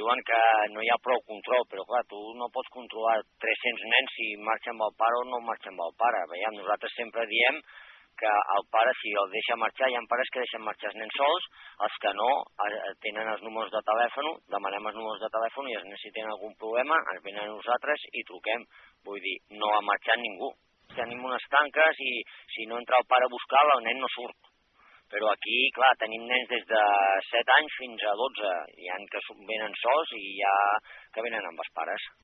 diuen que no hi ha prou control, però clar, tu no pots controlar 300 nens si marxa amb el pare o no marxa amb el pare. Veiem, nosaltres sempre diem que el pare, si el deixa marxar, hi ha pares que deixen marxar els nens sols, els que no tenen els números de telèfon, demanem els números de telèfon i els nens si tenen algun problema ens venen a nosaltres i truquem. Vull dir, no ha marxat ningú. Tenim unes tanques i si no entra el pare a buscar-la, el nen no surt. Però aquí, clar, tenim nens des de 7 anys fins a 12. Hi ha que venen sols i hi ha que venen amb els pares.